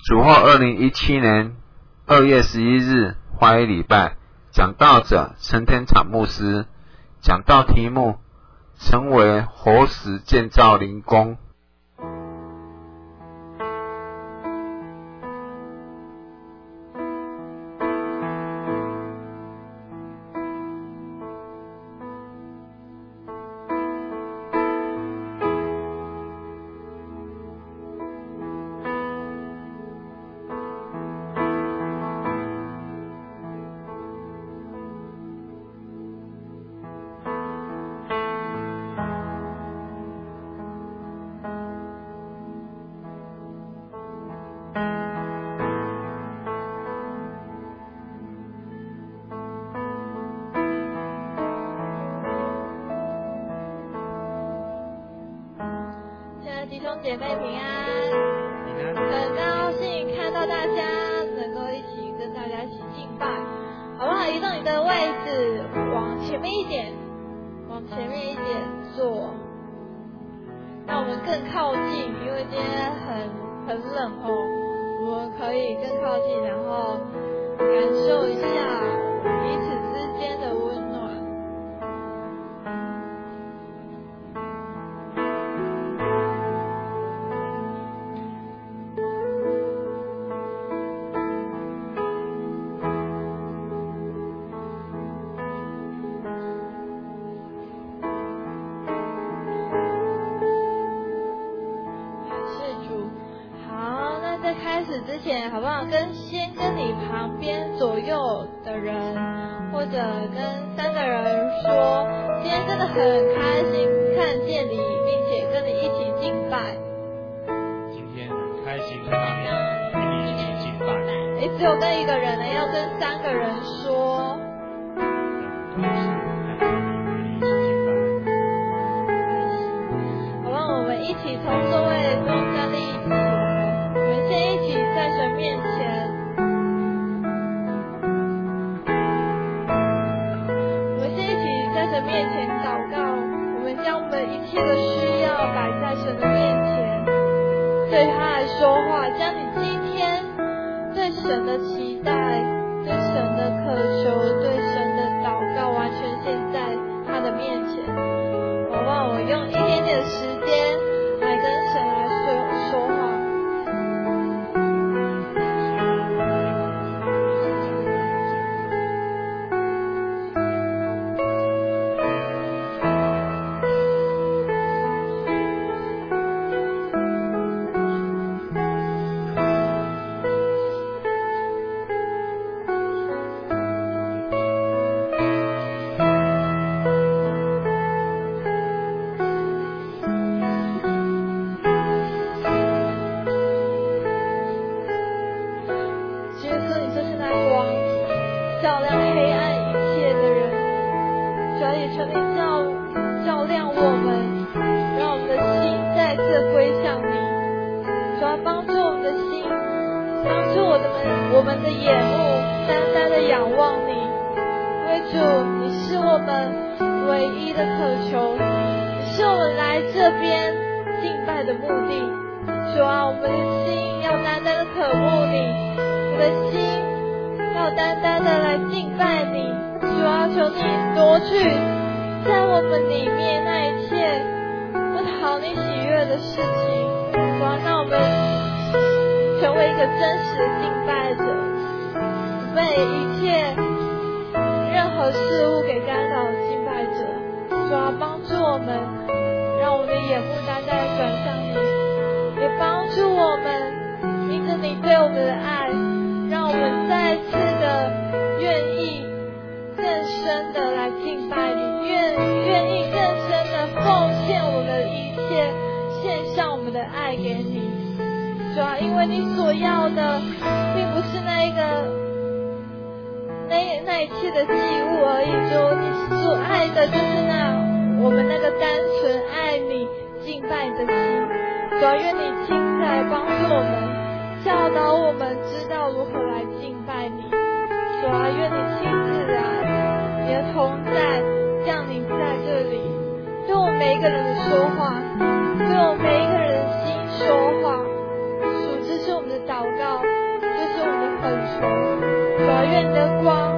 主后2017年2月11日华语礼拜，讲道者陈天场牧师，讲道题目成为活石建造灵宫。 弟兄姐妹平安，很高兴看到大家能够一起跟大家一起敬拜，好不好？移动你的位置，往前面一点坐，让我们更靠近，因为今天很冷哦，我们可以更靠近，然后感受一下彼此之间的温暖。之前好不好？先跟你旁边左右的人，或者跟3个人说，今天真的很开心看见你，并且跟你一起敬拜。 今天很开心看到你，跟你一起敬拜。 只有跟一个人呢，要跟3个人说。好不好？我们一起从座位中站立起来。先一起在神面前，我们先一起在神面前祷告，我们将我们一切的需要摆在神的面前，对他来说话，将你今天对神的期待、对神的渴求、对神的祷告完全献在他的面前。好不好？我用一点点的时间来跟神来说话。我们的眼目单单的仰望你，因为主，你是我们唯一的渴求，你是我们来这边敬拜的目的。主啊，我们的心要单单的渴慕你，我们的心要单单的来敬拜你。主啊，求你夺去在我们里面那一切不讨你喜悦的事情。主啊，让我们成为一个真实的敬拜者，不被一切任何事物给干扰的敬拜者。主啊，帮助我们，让我们的眼目单单转向你，也帮助我们因着你对我们的爱，让我们再次的愿意更深的来敬拜你，愿意更深的奉献我们的一切，献上我们的爱给你。主啊，因为你所要的并不是那一切的祭物而已，主，你所爱的就是我们那个单纯爱你敬拜你的心。主啊，愿你亲自来帮助我们，教导我们知道如何来敬拜你。主啊，愿你亲自来，你的同在降临在这里，对我们每一个人的说话，对我们每一个人的心说话。主，这是我们的祷告， 愿你的光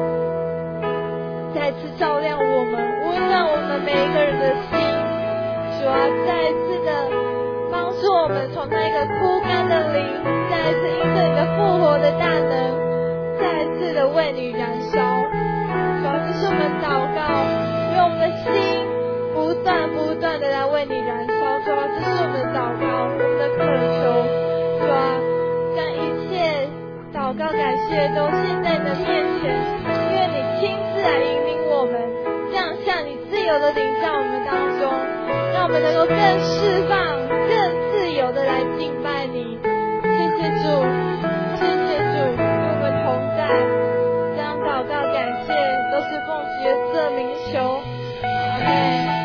再次照亮我们，温暖我们每一个人的心。主啊，再一次的帮助我们从那个枯干的灵，再一次因着你的复活的大能，再一次的为你燃烧。主啊，这是我们祷告，用我们的心不断的来为你燃烧。主啊，这是我们的祷告，我们的渴求。主啊，将一切祷告感谢都献在你的面前，因为你亲自来引领我们，降下你自由的灵在我们当中，让我们能够更释放、更自由的来敬拜你。谢谢主，谢谢主，与我们同在。将祷告感谢都是奉主耶稣的名求，阿们。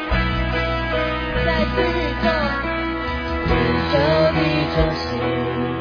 宇宙的中心。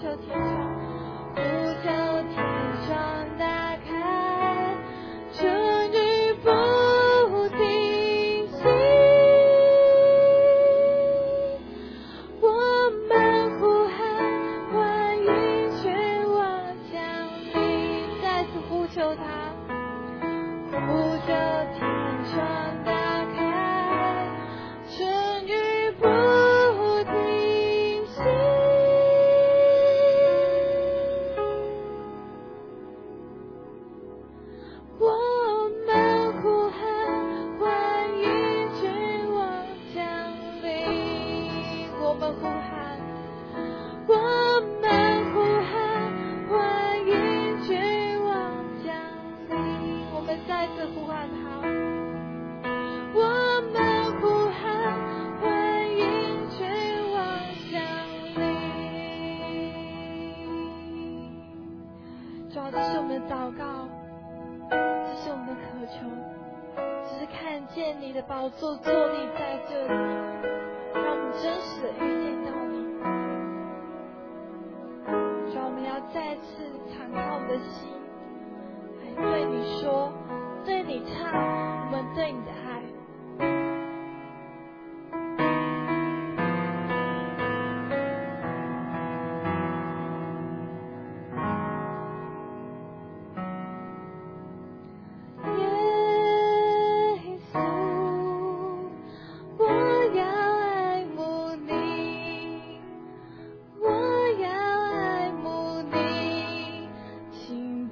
求天窗，呼求天窗打开，春雨不停息。我们呼喊，欢迎全网降临，再次呼求他，呼求天窗打开，春雨不停息。我们呼喊，欢迎君王降临。我们呼喊，我们呼喊，欢迎君王降临。我们再次呼喊他，我们呼喊，欢迎君王降临。主要这是我们的祷告，这是我们的渴求，只是看见你的宝座坐立在这里，让我们真实的遇见到你。主要我们要再次敞开我们的心，来对你说，对你唱我们对你的爱。耶稣，我要爱慕你，我要爱慕你，亲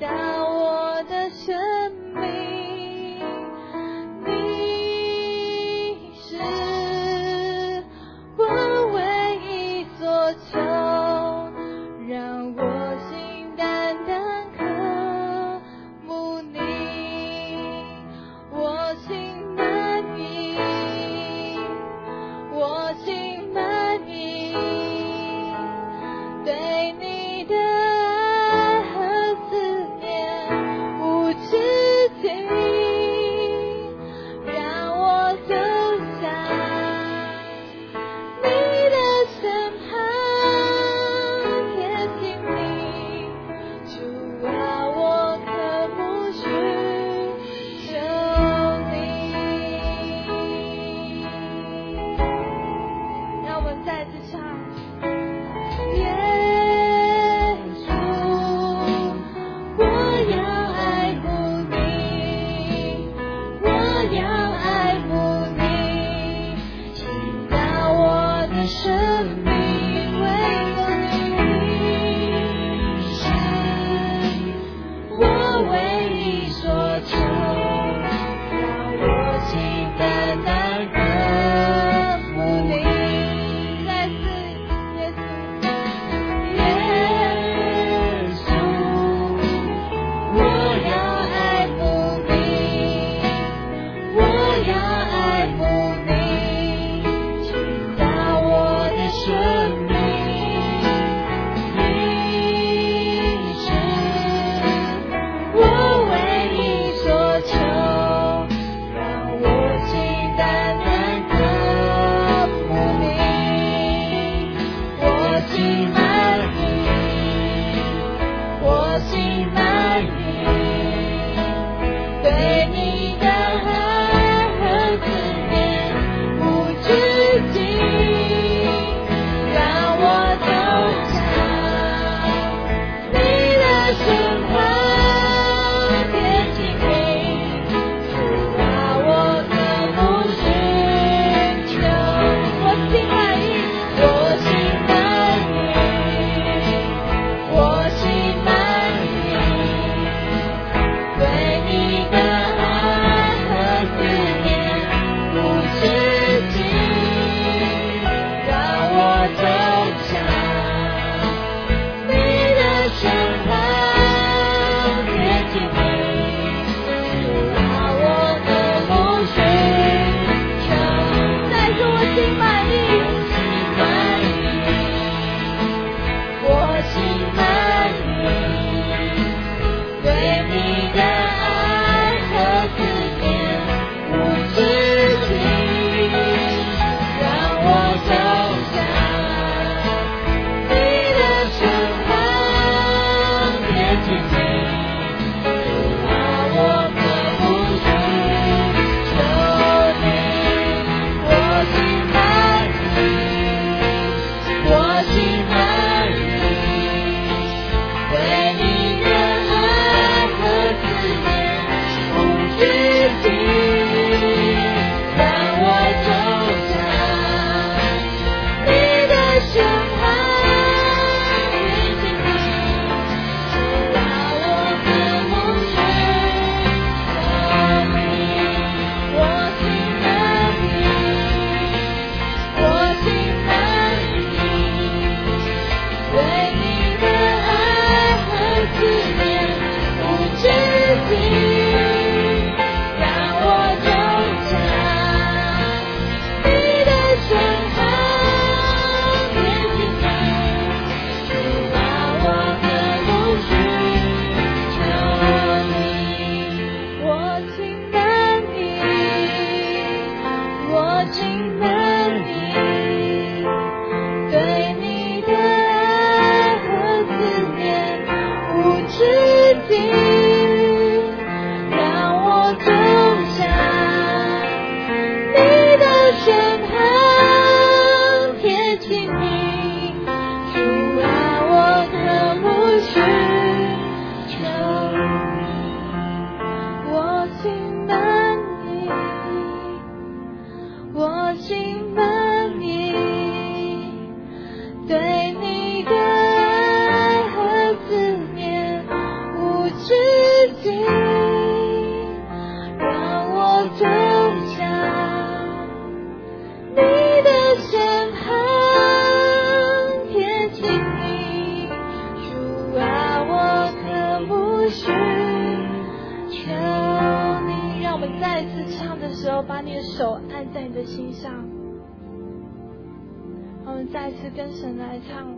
对你的爱和思念无止境，让我走向你的身旁，贴近你。主啊，我渴慕寻求你。让我们再一次唱的时候，把你的手按在你的心上。我们再次跟神来唱。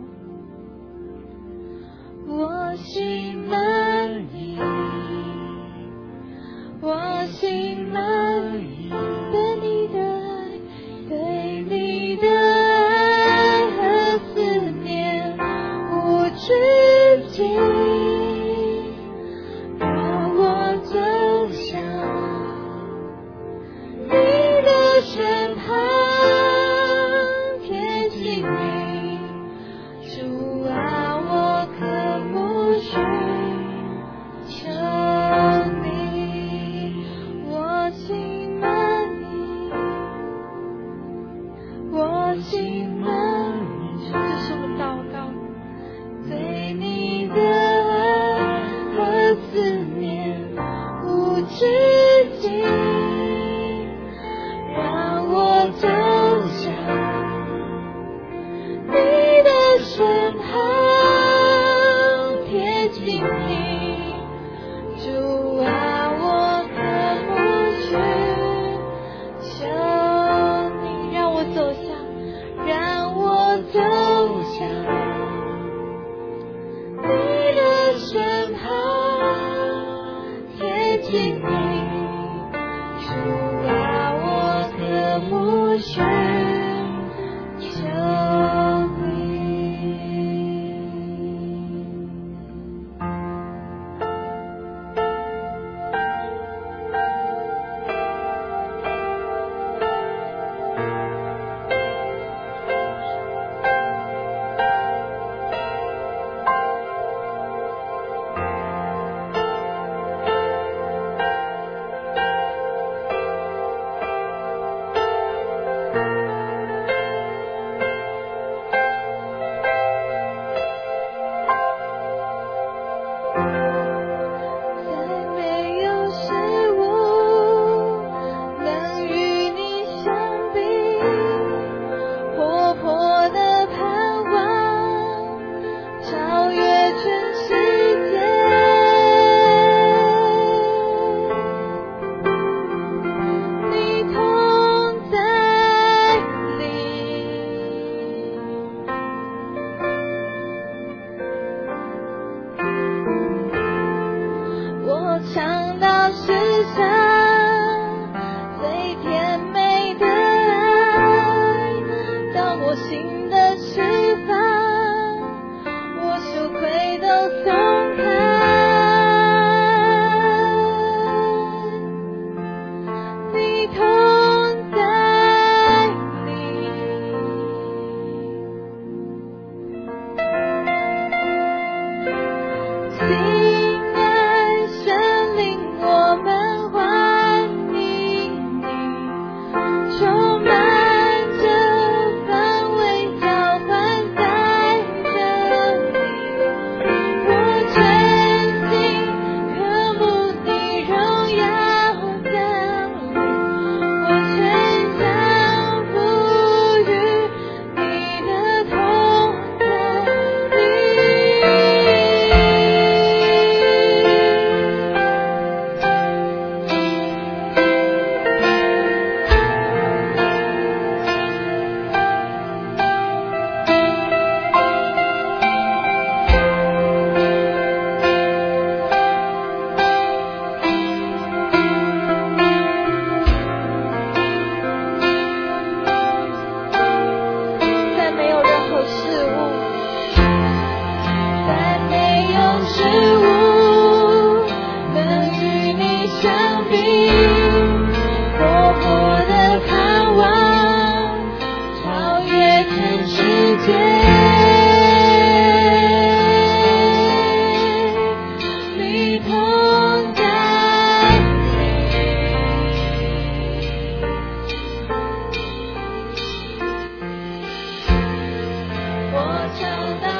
我心满意，我心满意，对你的爱，对你的爱和思念无止境，让我走向你的身旁，贴近你。主啊，我渴慕寻求你，我心满意，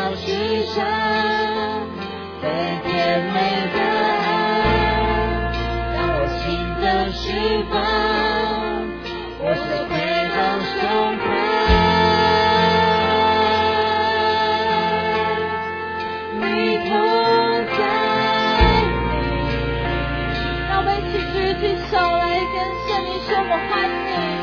世上最甜美的爱，让我心得释放，我是回到胸膛，你同在里，让我们一起举起手来跟圣灵说我欢迎你。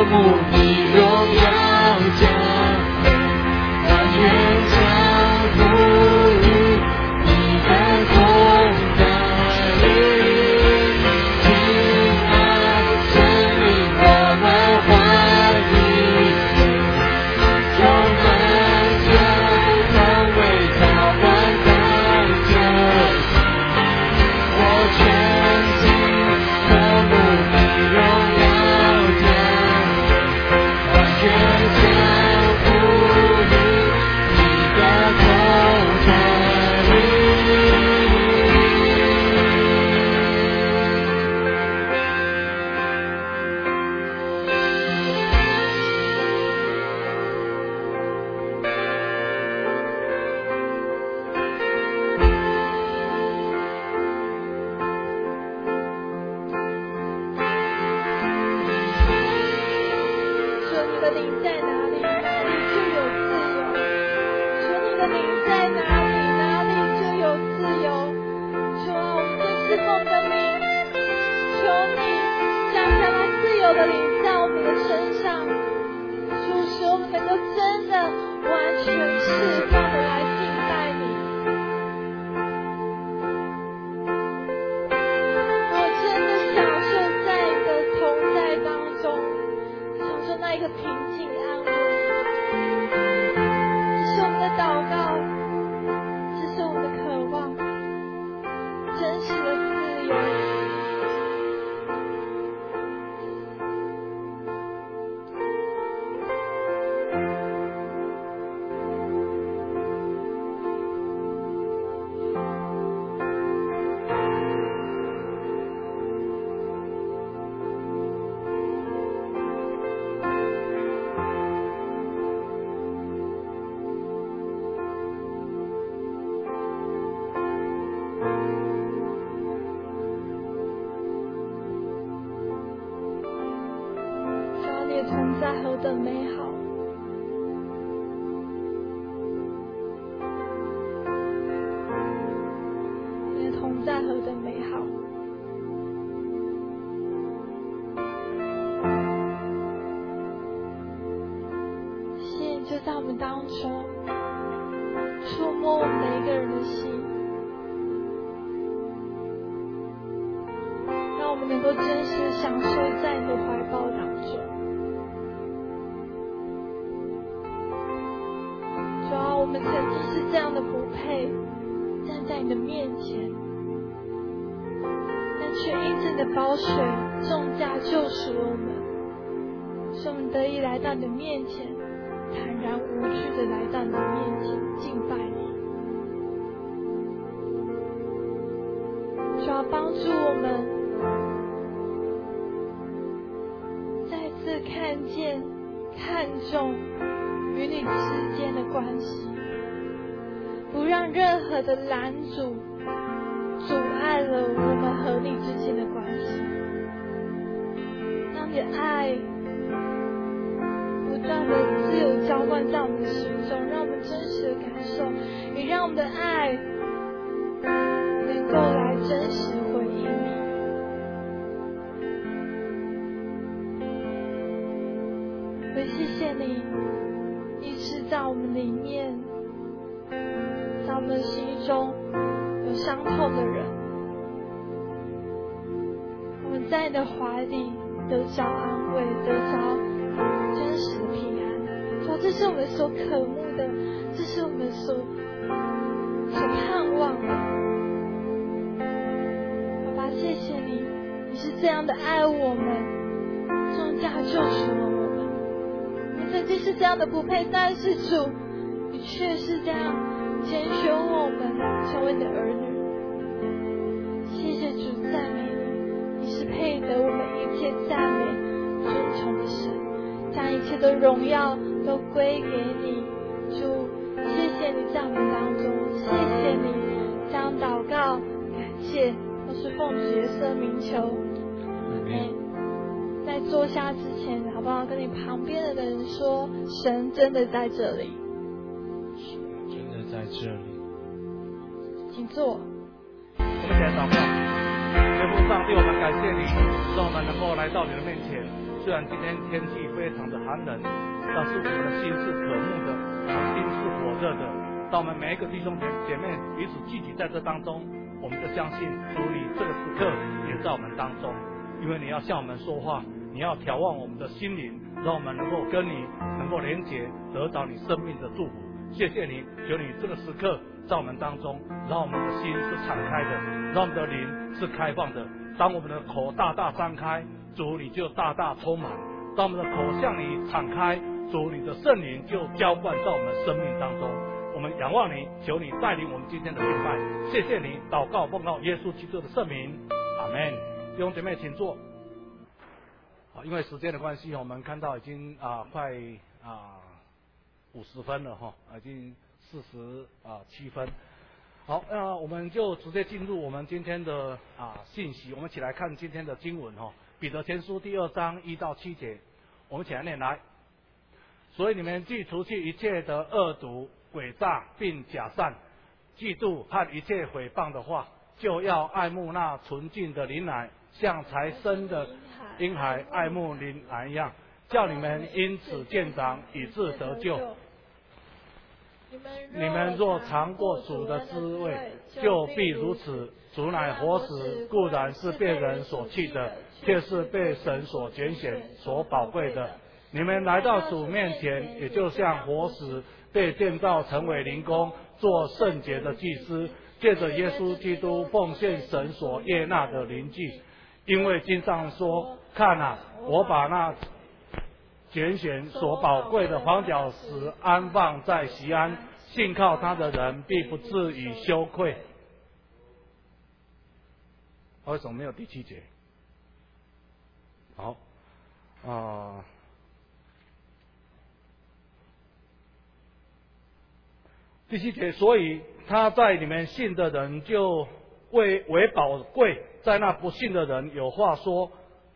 慕你荣耀降临，完全降服于你的同在里，亲爱生命我们欢迎你，充满着能为浇灌在这里，我全心渴慕你荣耀降临，完全降服于你的同在里。 说你的灵在哪里，哪里就有自由。说你的灵在哪里，哪里就有自由。主啊，我们就是奉的名，求你降下来自由的灵在我们的身上。主，使我们能够真的完全释放的来敬拜你。我真的享受在你的同在当中，享受那一个平静安稳。这是我们的祷告，这是我们的渴望，真实的自由。主啊，你的同在何等美好！你的同在何等美好！谢谢你就在我们当中触摸我们每一个人的心，让我们能够真实地享受在你的怀抱当中。主啊，我们曾经是这样的不配站在你的面前，但却因着你的宝水重价救赎了我们，使我们得以来到你的面前，坦然无惧的来到你的面前敬拜你。主啊，帮助我们再次看见、看重与你之间的关系，不让任何的拦阻阻碍了我们和你之间的关系，让你的爱不断的自由浇灌在我们的心中，让我们真实的感受，也让我们的爱能够来真实回应你。我谢谢你，你是在我们里面，在我们的心中有伤痛的人，我们在你的怀里得着安慰，得着真实的平安。主啊，这是我们所渴慕的，这是我们所盼望的。爸爸，谢谢你，你是这样的爱我们，重价救赎了我们。我们曾经是这样的不配，但是主，你却是这样拣选我们成为你的儿女。谢谢主，赞美你，你是配得我们一切赞美尊崇的神，将一切的荣耀都归给你。主，谢谢你在我们当中，谢谢你将祷告感谢都是奉主耶稣的名求。在坐下之前，好不好跟你旁边的人说，神真的在这里， 神真的在这里。 请坐。 我们一起来祷告。天父上帝，我们感谢你，让我们能够来到你的面前。 虽然今天天气非常的寒冷，但是我们的心是渴慕的，心是火热的。当我们每一个弟兄姐妹彼此聚集在这当中，我们就相信主你这个时刻也在我们当中，因为你要向我们说话，你要眺望我们的心灵，让我们能够跟你能够连结，得到你生命的祝福。谢谢你，求你这个时刻在我们当中，让我们的心是敞开的，让我们的灵是开放的。当我们的口大大张开，主你就大大充满；当我们的口向你敞开，主你的圣灵就浇灌在我们的生命当中。我们仰望你，求你带领我们今天的敬拜。谢谢你，祷告奉告耶稣基督的圣名，阿们。弟兄姐妹，请坐。好，因为时间的关系，我们看到已经快50分了哈，已经47分。好，我们就直接进入我们今天的信息。我们一起来看今天的经文哈，彼得前书第2章1到7节，我们一起来念来。所以你们既除去一切的恶毒、诡诈并假善、嫉妒和一切毁谤的话，就要爱慕那纯净的灵奶，像才生的婴孩爱慕灵奶一样，叫你们因此渐长，以致得救。你们若尝过主的滋味，就必如此。主乃活石，固然是被人所弃的，却是被神所拣选、所宝贵的。你们来到主面前，也就像活石被建造成为灵宫，做圣洁的祭司，借着耶稣基督奉献神所悦纳的灵祭。因为经上说：看啊，我把那拣选所宝贵的黄角石安放在锡安，信靠他的人必不至于羞愧。为什么没有第7节？好，第7节，所以他在你们信的人就为宝贵，在那不信的人有话说，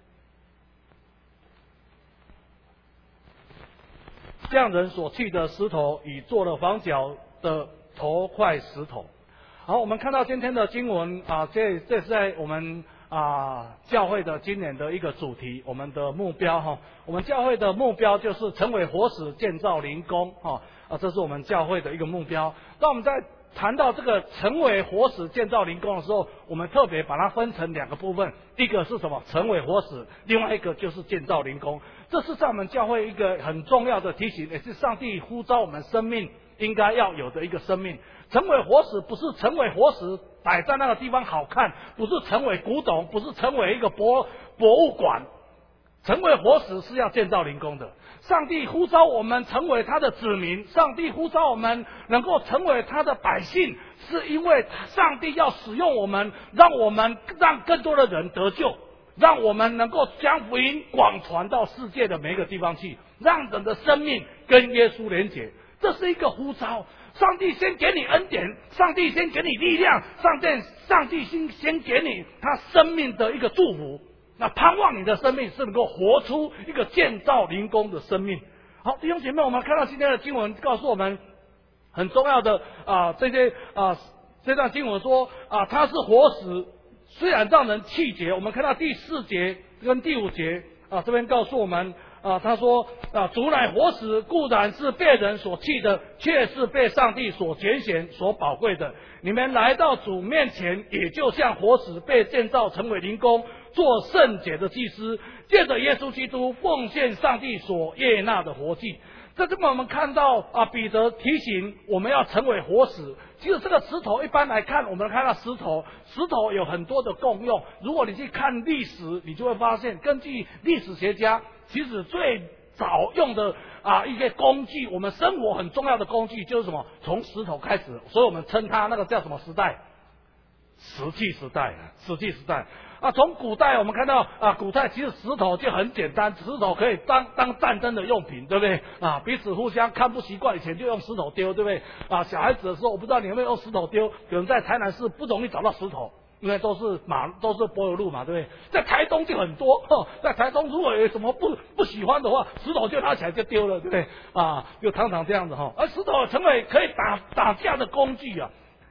匠人所弃的石头，已做了房角的头块石头。好，我们看到今天的经文这是在我们教会的今年的一个主题，我们的目标哈。我们教会的目标就是成为活石，建造灵宫这是我们教会的一个目标。那我们在谈到这个成为活石、建造灵宫的时候，我们特别把它分成2个部分，一个是什么？成为活石，另外一个就是建造灵宫。这是在我们教会一个很重要的提醒，也是上帝呼召我们生命应该要有的一个生命。成为活石不是成为活石摆在那个地方好看，不是成为古董，不是成为一个博物馆。成为活石是要建造灵宫的。上帝呼召我们成为他的子民，上帝呼召我们能够成为他的百姓，是因为上帝要使用我们，让更多的人得救，让我们能够将福音广传到世界的每一个地方去，让人的生命跟耶稣连结。这是一个呼召。上帝先给你恩典，上帝先给你力量，上帝先给你他生命的一个祝福。那盼望你的生命是能够活出一个建造灵宫的生命。好，弟兄姐妹，我们看到今天的经文告诉我们很重要的这段经文说它是活石，虽然让人气结。我们看到第4节跟第5节这边告诉我们他说主乃活石，固然是被人所弃的，却是被上帝所拣选、所宝贵的。你们来到主面前，也就像活石被建造成为灵宫，做圣洁的祭司，借着耶稣基督奉献上帝所悦纳的活祭。在这边我们看到彼得提醒我们要成为活石。其实这个石头一般来看，我们看到石头有很多的功用。如果你去看历史，你就会发现，根据历史学家，其实最早用的一些工具，我们生活很重要的工具就是什么？从石头开始，所以我们称它那个叫什么时代？石器时代。从古代我们看到古代其实石头就很简单，石头可以当战争的用品，对不对彼此互相看不习惯，以前就用石头丢，对不对小孩子的时候，我不知道你有没有用石头丢，可能在台南市不容易找到石头，因为都是柏油路嘛，对不对？在台东就很多在台东如果有什么不喜欢的话，石头就拿起来就丢了，对不对就常常这样子而石头成为可以打架的工具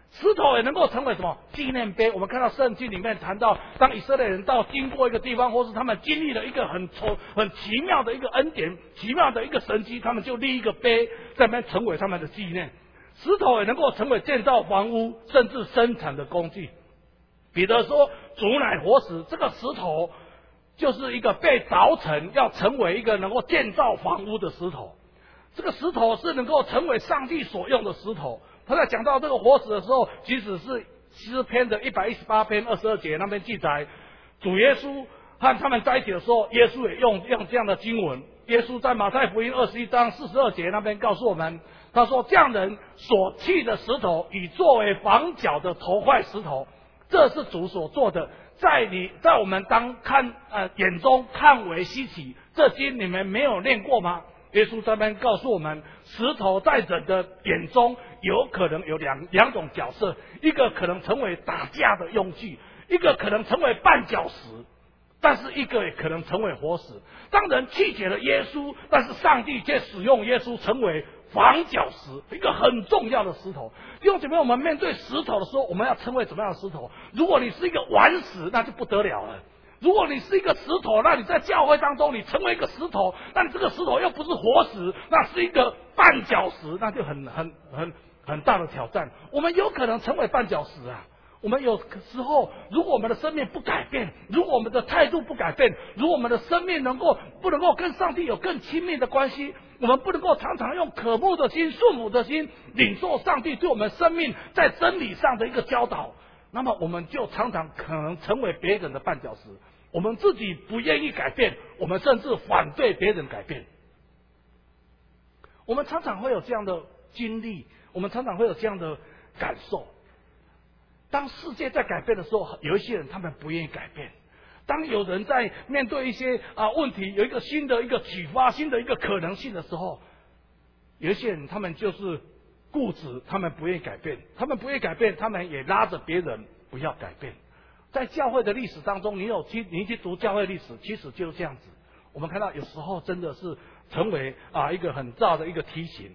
石头也能够成为什么纪念碑？我们看到圣经里面谈到，当以色列人经过一个地方，或是他们经历了一个很奇妙的一个恩典、奇妙的一个神迹，他们就立一个碑，在那边成为他们的纪念。石头也能够成为建造房屋甚至生产的工具。彼得说：“主乃活石。”这个石头就是一个被凿成，要成为一个能够建造房屋的石头。这个石头是能够成为上帝所用的石头。他在讲到这个活石的时候，即使是诗篇的118篇22节那边记载，主耶稣和他们在一起的时候，耶稣也用这样的经文。耶稣在马太福音21章42节那边告诉我们，他说：“这样人所弃的石头，已作为房角的头块石头，这是主所做的，在我们眼中看为稀奇。这经你们没有念过吗？”耶稣这边告诉我们，石头在人的眼中有可能有两种角色，一个可能成为打架的用具，一个可能成为绊脚石，但是一个也可能成为活石。当人弃绝了耶稣，但是上帝却使用耶稣成为房角石，一个很重要的石头。弟兄姐妹，我们面对石头的时候，我们要成为怎么样的石头？如果你是一个顽石，那就不得了了。如果你是一个石头，那你在教会当中你成为一个石头，那你这个石头又不是活石，那是一个绊脚石，那就很大的挑战。我们有可能成为绊脚石啊。我们有时候，如果我们的生命不改变，如果我们的态度不改变，如果我们的生命不能够跟上帝有更亲密的关系，我们不能够常常用渴慕的心、顺服的心领受上帝对我们生命在真理上的一个教导，那么我们就常常可能成为别人的绊脚石。我们自己不愿意改变，我们甚至反对别人改变。我们常常会有这样的经历，我们常常会有这样的感受。当世界在改变的时候，有一些人他们不愿意改变。当有人在面对一些问题，有一个新的一个启发、新的一个可能性的时候，有一些人他们就是固执，他们不愿意改变。他们不愿意改变，他们也拉着别人不要改变。在教会的历史当中，你去读教会历史，其实就是这样子。我们看到有时候真的是成为一个很大的一个提醒。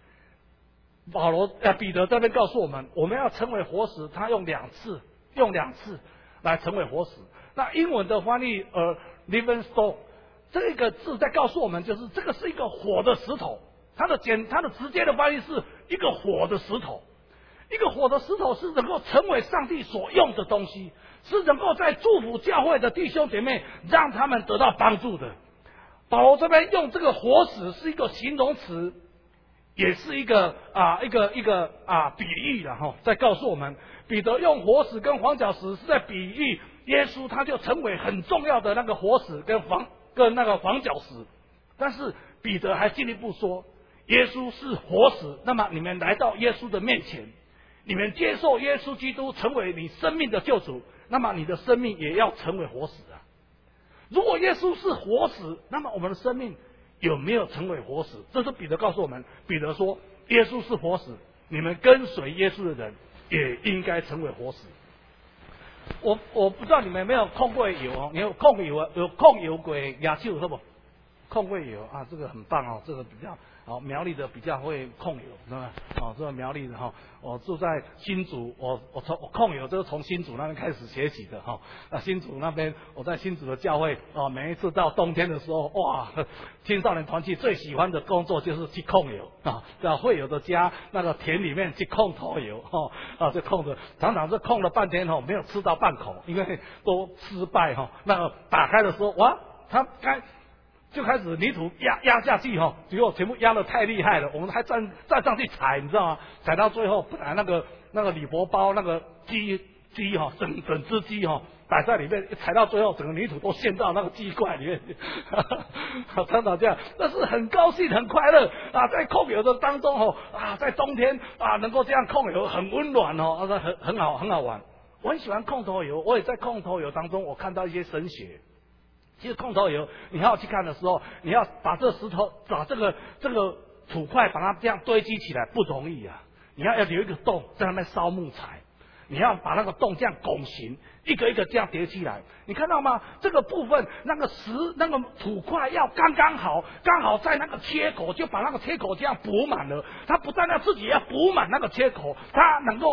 彼得这边告诉我们，我们要成为活石，他用两次来成为活石。那英文的翻译living stone 这个字在告诉我们，就是这个是一个活的石头。它的直接的翻译是一个活的石头。一个活的石头是能够成为上帝所用的东西，是能够在祝福教会的弟兄姐妹，让他们得到帮助的。保罗这边用这个活石是一个形容词，也是一个比喻的哈，在告诉我们，彼得用活石跟房角石是在比喻耶稣，他就成为很重要的那个活石跟那个房角石。但是彼得还进一步说，耶稣是活石，那么你们来到耶稣的面前，你们接受耶稣基督成为你生命的救主，那么你的生命也要成为活石啊。如果耶稣是活石，那么我们的生命有没有成为活石？这是彼得告诉我们。彼得说，耶稣是活石，你们跟随耶稣的人也应该成为活石。我不知道你们有没有控过油哦？你有控油过牙手好不？控过油啊，这个很棒哦，这个比较苗栗的比较会控油，是吧？这个苗栗的我住在新竹，我控油就是从新竹那边开始学习的新竹那边我在新竹的教会每一次到冬天的时候，哇，青少年团契最喜欢的工作就是去控油在会友的家那个田里面去控头油就控着，常常是控了半天没有吃到半口，因为都失败那个打开的时候，哇，它就开始泥土压下去结果全部压得太厉害了，我们还站上去踩，你知道吗？踩到最后，本来那个铝箔包那个鸡整只鸡摆在里面，踩到最后，整个泥土都陷到那个鸡块里面，常常这样，但是很高兴很快乐在控油的当中在冬天能够这样控油很温暖很好玩。我很喜欢控头油，我也在控头油当中，我看到一些神学。其实控头油，你要去看的时候，你要把这石头，把这个土块，把它这样堆积起来不容易啊！你要留一个洞，在那边烧木材，你要把那个洞这样拱形，一个一个这样叠起来。你看到吗？这个部分那个土块要刚好在那个切口，就把那个切口这样补满了。它不但要自己要补满那个切口，它能够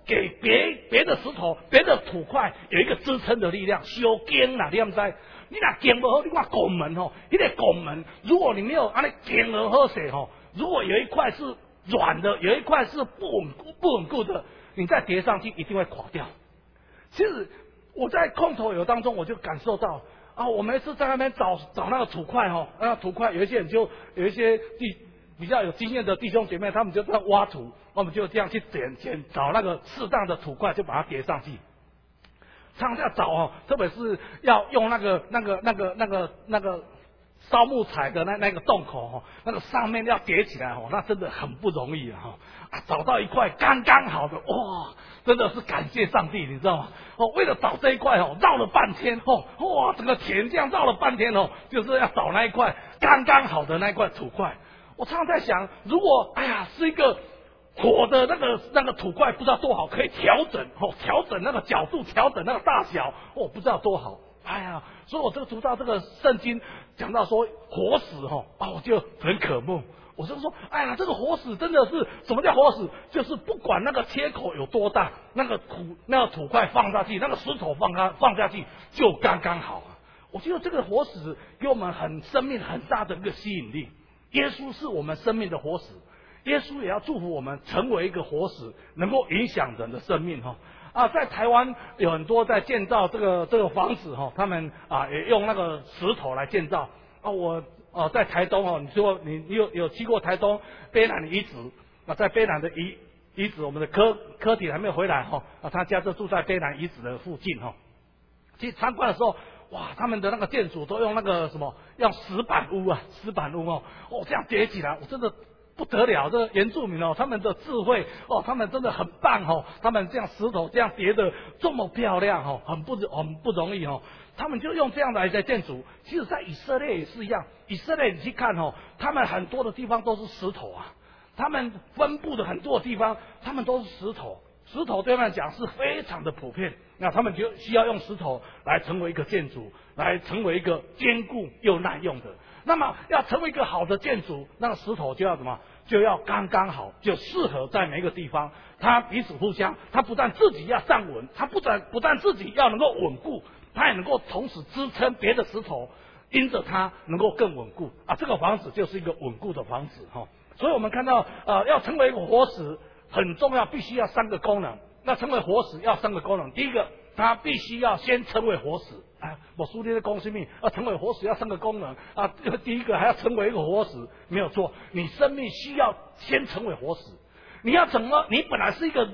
给别的石头、别的土块有一个支撑的力量，修坚啦，你唔知？你若坚不好，你看拱门吼，那个拱门，如果你没有安尼坚而好势吼，如果有一块是软的，有一块是不稳固的，你再叠上去一定会垮掉。其实我在空投油当中，我就感受到啊，我每次在那边找那个土块吼，那个土块有一些人就有一些比较有经验的弟兄姐妹，他们就在挖土，我们就这样去找那个适当的土块，就把它叠上去。常常找哦，特别是要用那个烧木材的那个洞口哦，那个上面要叠起来哦，那真的很不容易啊！找到一块刚刚好的，哇，真的是感谢上帝，你知道吗？哦，为了找这一块哦，绕了半天哦，哇，整个田这样绕了半天哦，就是要找那一块刚刚好的那一块土块。我常常在想，如果是一个火的那个土块不知道多好，可以调整那个角度，调整那个大小，不知道多好。所以我读到这个圣经讲到说活死我就很渴慕。我就说，这个活死真的是什么叫活死？就是不管那个切口有多大，那个土块放下去，那个石头放下去就刚刚好。我觉得这个活死给我们生命很大的一个吸引力。耶稣是我们生命的活死。耶稣也要祝福我们成为一个活石，能够影响人的生命在台湾有很多在建造这个房子他们也用那个石头来建造我在台东你说你有去过台东卑南的遗址在卑南的遗址，我们的柯体还没有回来他家就住在卑南遗址的附近去参观的时候，哇，他们的那个建筑都用那个用石板屋这样叠起来，我真的不得了，这个原住民他们的智慧他们真的很棒他们这样石头这样叠的这么漂亮很不容易他们就用这样来建筑。其实在以色列也是一样，以色列你去看他们很多的地方都是石头他们分布的很多的地方他们都是石头对他们讲是非常的普遍，那他们就需要用石头来成为一个建筑，来成为一个坚固又耐用的。那么要成为一个好的建筑，那个石头就要什么？就要刚刚好，就适合在每一个地方，它彼此互相，它不但自己要站稳，它不但自己要能够稳固，它也能够同时支撑别的石头，因着它能够更稳固这个房子就是一个稳固的房子所以我们看到要成为一个活石很重要，必须要3个功能。那成为活石要3个功能，第一个，它必须要先成为活石我书里的公司命成为活石要3个功能第一个还要成为一个活石，没有错，你生命需要先成为活石。你要怎么？你本来是一个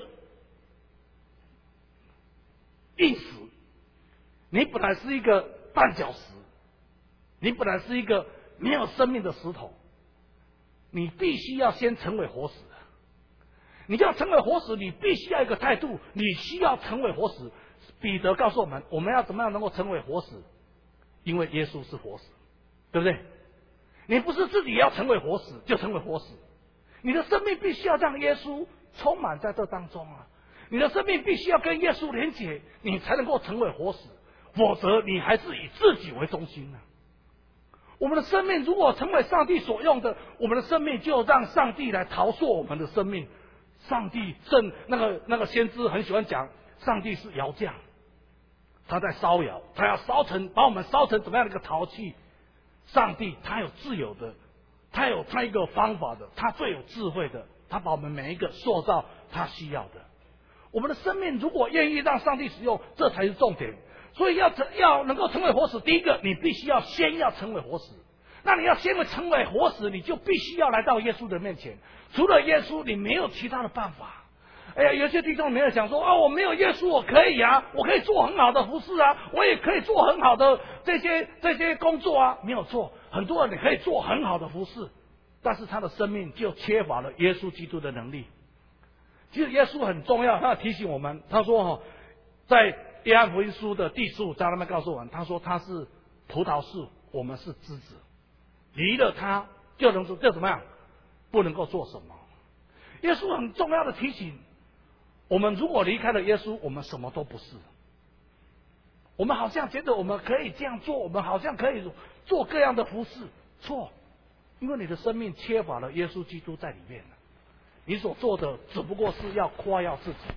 硬石，你本来是一个绊脚石，你本来是一个没有生命的石头，你必须要先成为活石。你要成为活石，你必须要一个态度，你需要成为活石。彼得告诉我们，我们要怎么样能够成为活石？因为耶稣是活石，对不对？你不是自己要成为活石就成为活石，你的生命必须要让耶稣充满在这当中你的生命必须要跟耶稣连结，你才能够成为活石，否则你还是以自己为中心我们的生命如果成为上帝所用的，我们的生命就让上帝来陶塑我们的生命。上帝那个先知很喜欢讲，上帝是窑匠，他在烧窑，他要把我们烧成怎么样的一个陶器。上帝他有自由的，他有他一个方法的，他最有智慧的，他把我们每一个塑造他需要的。我们的生命如果愿意让上帝使用，这才是重点。所以要能够成为活石，第一个你必须先要成为活石。那你要先成为活石，你就必须要来到耶稣的面前。除了耶稣，你没有其他的办法。有些弟兄没有想说我没有耶稣我可以我可以做很好的服侍我也可以做很好的这些工作没有错，很多人你可以做很好的服侍，但是他的生命就缺乏了耶稣基督的能力。其实耶稣很重要，他提醒我们，他说在约翰福音书的第15章那边告诉我们，他说他是葡萄树，我们是枝子，离了他就怎么样？不能够做什么。耶稣很重要的提醒我们，如果离开了耶稣，我们什么都不是。我们好像觉得我们可以这样做，我们好像可以做各样的服事，错，因为你的生命缺乏了耶稣基督在里面。你所做的只不过是要夸耀自己，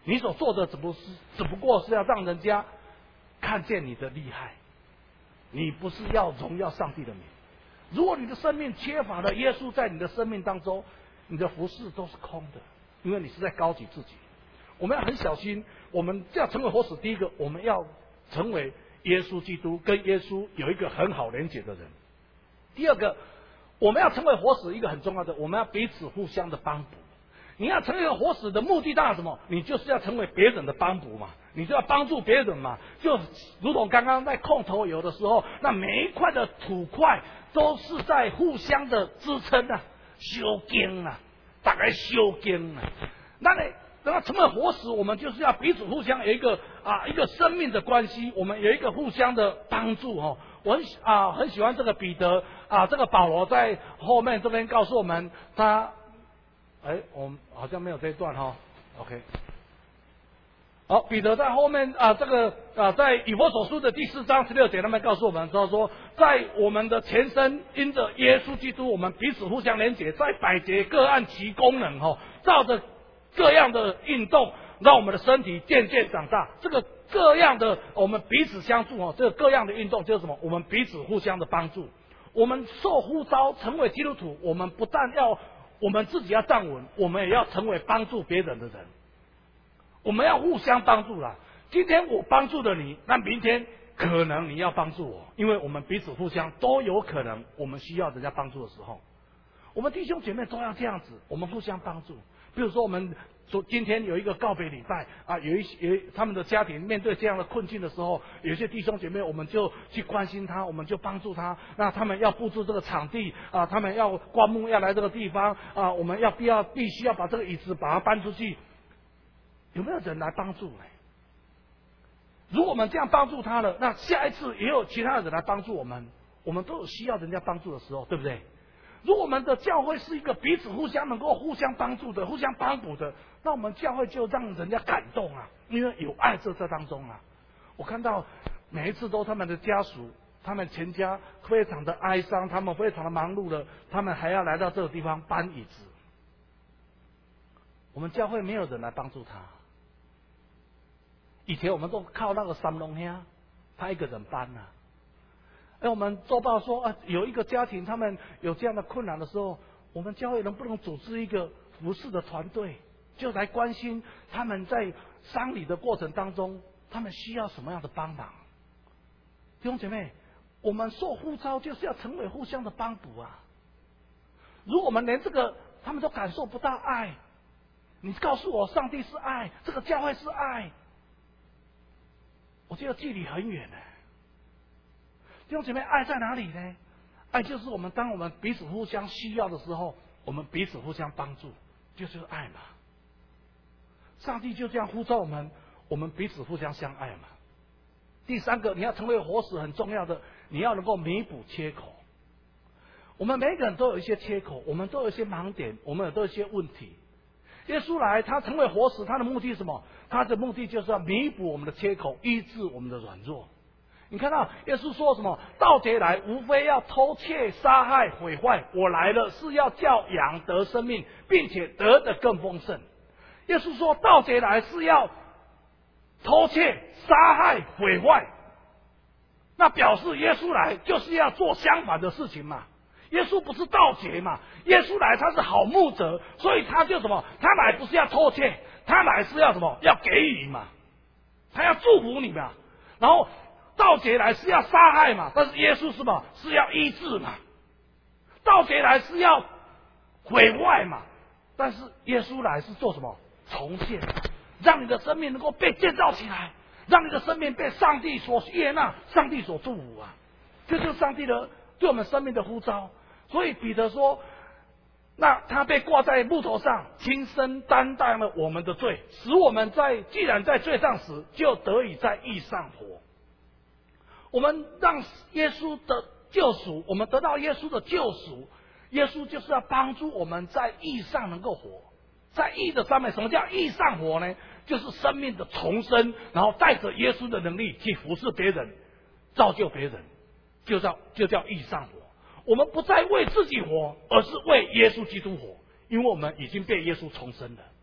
你所做的只不过是要让人家看见你的厉害，你不是要荣耀上帝的名。如果你的生命缺乏了耶稣在你的生命当中，你的服事都是空的，因为你是在高举自己。我们要很小心，我们要成为活死，第一个我们要成为耶稣基督跟耶稣有一个很好连结的人。第二个，我们要成为活死，一个很重要的，我们要彼此互相的帮补。你要成为活死的目的当然什么？你就是要成为别人的帮补嘛，你就要帮助别人嘛。就如同刚刚在控头油的时候，那每一块的土块都是在互相的支撑啊，修根啊，大概修根啊。那成为活死，我们就是要彼此互相有一个生命的关系，我们有一个互相的帮助哦。我很喜欢这个彼得这个保罗在后面这边告诉我们我们好像没有这一段哈 ，OK。好，彼得在后面在以弗所书的第4章16节，那边告诉我们说，在我们的前身因着耶稣基督，我们彼此互相连结，在百节各按其功能照着各样的运动，让我们的身体渐渐长大。这个各样的我们彼此相助这个各样的运动就是什么？我们彼此互相的帮助。我们受呼召成为基督徒，我们不但要我们自己要站稳，我们也要成为帮助别人的人。我们要互相帮助啦。今天我帮助了你，那明天可能你要帮助我，因为我们彼此互相都有可能，我们需要人家帮助的时候，我们弟兄姐妹都要这样子，我们互相帮助。比如说我们今天有一个告别礼拜有一些他们的家庭面对这样的困境的时候，有些弟兄姐妹我们就去关心他，我们就帮助他。那他们要布置这个场地他们要棺木要来这个地方我们必须要把这个椅子把它搬出去。有没有人来帮助呢？如果我们这样帮助他了，那下一次也有其他的人来帮助我们，我们都有需要人家帮助的时候，对不对？如果我们的教会是一个彼此互相能够互相帮助的、互相帮补的，那我们教会就让人家感动因为有爱在这当中我看到每一次都他们的家属，他们全家非常的哀伤，他们非常的忙碌了，他们还要来到这个地方搬椅子。我们教会没有人来帮助他。以前我们都靠那个三龙兄，他一个人搬我们周报说有一个家庭他们有这样的困难的时候，我们教会能不能组织一个服侍的团队，就来关心他们在丧礼的过程当中，他们需要什么样的帮忙？弟兄姐妹，我们受呼召就是要成为互相的帮补如果我们连这个他们都感受不到爱，你告诉我上帝是爱，这个教会是爱，我觉得距离很远弟兄姐妹，爱在哪里呢？爱就是当我们彼此互相需要的时候，我们彼此互相帮助，就是爱嘛。上帝就这样呼召我们，我们彼此互相相爱嘛。第三个，你要成为活死很重要的，你要能够弥补缺口。我们每个人都有一些缺口，我们都有一些盲点，我们都有一些问题。耶稣来，他成为活死，他的目的是什么？他的目的就是要弥补我们的缺口，医治我们的软弱。你看到耶稣说什么？盗贼来，无非要偷窃、杀害、毁坏。我来了，是要叫羊得生命，并且得的更丰盛。耶稣说，盗贼来是要偷窃、杀害、毁坏。那表示耶稣来就是要做相反的事情嘛。耶稣不是盗贼嘛，耶稣来他是好牧者，所以他就什么？他来不是要偷窃，他来是要什么？要给予嘛，他要祝福你嘛。然后盗贼来是要杀害嘛，但是耶稣是什么？是要医治嘛。盗贼来是要毁坏嘛，但是耶稣来是做什么？重建，让你的生命能够被建造起来，让你的生命被上帝所悦纳，上帝所祝福这就是上帝的对我们生命的呼召。所以彼得说，那他被挂在木头上，亲身担当了我们的罪，使我们既然在罪上死，就得以在义上活。我们让耶稣的救赎，我们得到耶稣的救赎，耶稣就是要帮助我们在义上能够活，在义的上面。什么叫义上活呢？就是生命的重生，然后带着耶稣的能力去服侍别人，造就别人，就叫义上活。我们不再为自己活，而是为耶稣基督活，因为我们已经被耶稣重生了。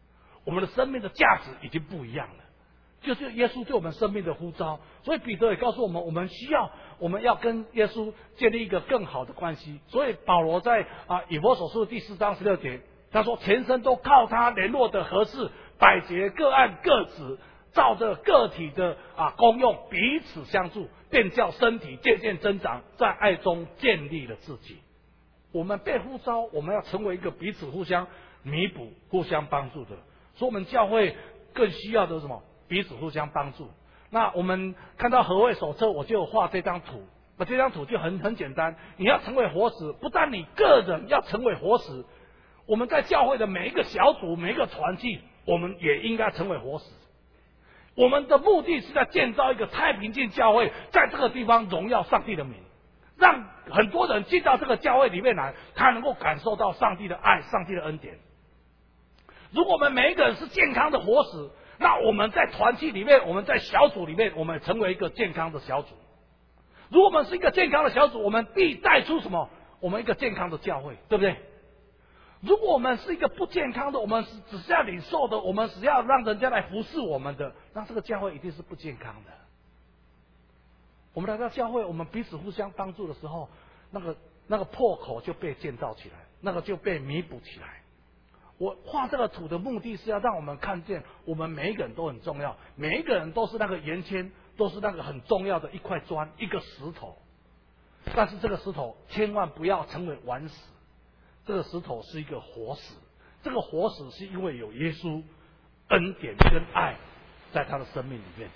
我们的生命的价值已经不一样了。就是耶稣对我们生命的呼召，所以彼得也告诉我们，我们要跟耶稣建立一个更好的关系。所以保罗在以弗所书第4章16节，他说全身都靠他联络的合适，百节各按各职，照着个体的功用彼此相助，便叫身体渐渐增长，在爱中建立了自己。我们被呼召，我们要成为一个彼此互相弥补、互相帮助的。所以我们教会更需要的是什么？彼此互相帮助。那我们看到何谓手册，我就画这张图。那这张图就很简单，你要成为活石，不但你个人要成为活石，我们在教会的每一个小组、每一个团契，我们也应该成为活石。我们的目的是在建造一个太平静教会，在这个地方荣耀上帝的名，让很多人进到这个教会里面来，他能够感受到上帝的爱、上帝的恩典。如果我们每一个人是健康的活石，那我们在团契里面，我们在小组里面，我们成为一个健康的小组。如果我们是一个健康的小组，我们必带出什么？我们一个健康的教会，对不对？如果我们是一个不健康的，我们只是要领受的，我们只要让人家来服侍我们的，那这个教会一定是不健康的。我们来到教会，我们彼此互相帮助的时候，那个破口就被建造起来，那个就被弥补起来。我画这个图的目的是要让我们看见，我们每一个人都很重要，每一个人都是那个圆圈，都是那个很重要的一块砖、一个石头。但是这个石头千万不要成为顽石，这个石头是一个活石。这个活石是因为有耶稣恩典跟爱在他的生命里面。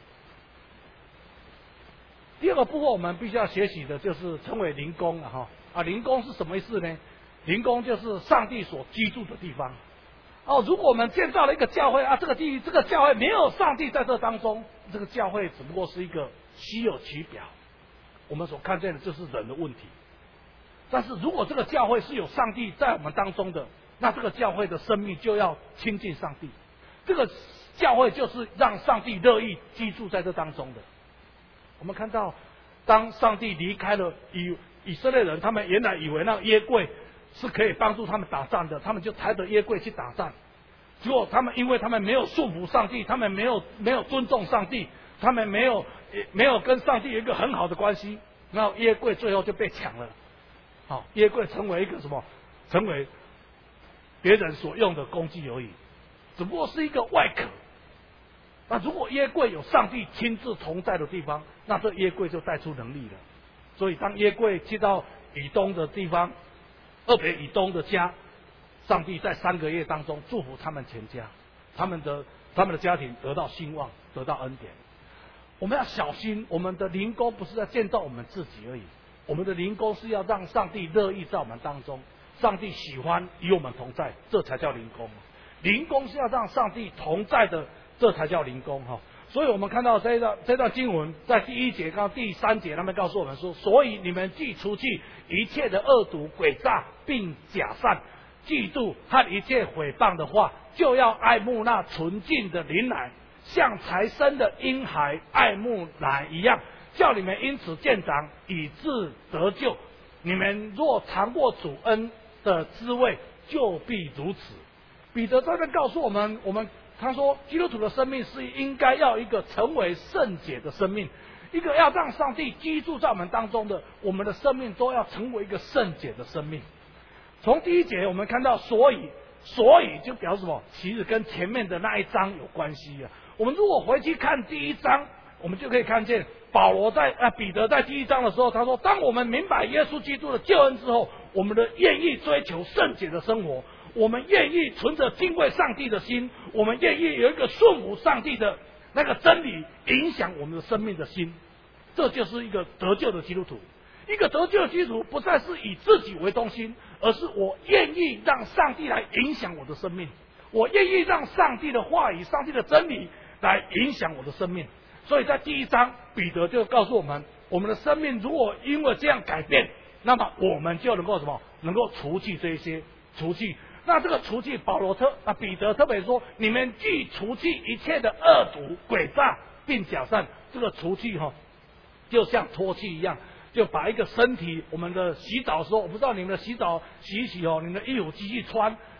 第二个部分我们必须要学习的就是成为灵宫灵宫是什么意思呢？灵宫就是上帝所居住的地方。如果我们建造了一个教会这个教会没有上帝在这当中，这个教会只不过是一个虚有其表，我们所看见的就是人的问题。但是如果这个教会是有上帝在我们当中的，那这个教会的生命就要亲近上帝，这个教会就是让上帝乐意居住在这当中的。我们看到当上帝离开了以色列人，他们原来以为那约柜是可以帮助他们打仗的，他们就抬着约柜去打仗。结果因为他们没有顺服上帝，他们没有尊重上帝，他们没有跟上帝有一个很好的关系，然后约柜最后就被抢了。约柜成为一个什么？成为别人所用的工具而已，只不过是一个外壳。那如果约柜有上帝亲自同在的地方，那这约柜就带出能力了。所以当约柜去到以东的地方，俄别以东的家，上帝在3个月当中祝福他们全家，他们的家庭得到兴旺，得到恩典。我们要小心，我们的灵宫不是在建造我们自己而已，我们的灵宫是要让上帝乐意在我们当中，上帝喜欢与我们同在，这才叫灵宫。灵宫是要让上帝同在的，这才叫灵宫所以我们看到这段经文在第1节到第3节，他们告诉我们说，所以你们既除去一切的恶毒、诡诈，并假善、嫉妒和一切毁谤的话，就要爱慕那纯净的灵奶，像才生的婴孩爱慕奶一样，叫你们因此渐长，以致得救。你们若尝过主恩的滋味，就必如此。彼得在这告诉我们，他说基督徒的生命是应该要一个成为圣洁的生命，一个要让上帝居住在我们当中的，我们的生命都要成为一个圣洁的生命。从第1节我们看到所以就表示什么？其实跟前面的那一章有关系我们如果回去看第1章，我们就可以看见彼得在第1章的时候，他说，当我们明白耶稣基督的救恩之后，我们的愿意追求圣洁的生活，我们愿意存着敬畏上帝的心，我们愿意有一个顺服上帝的那个真理影响我们的生命的心，这就是一个得救的基督徒。一个得救的基督徒不再是以自己为中心，而是我愿意让上帝来影响我的生命，我愿意让上帝的话语、上帝的真理来影响我的生命。所以在第1章，彼得就告诉我们，我们的生命如果因为这样改变，那么我们就能够什么？能够除去这些那这个除去，彼得特别说，你们既除去一切的恶毒、诡诈，并假善。这个除去就像脱去一样，就把一个身体，我们的洗澡的时候，我不知道你们的洗澡洗一洗你们的衣服继续穿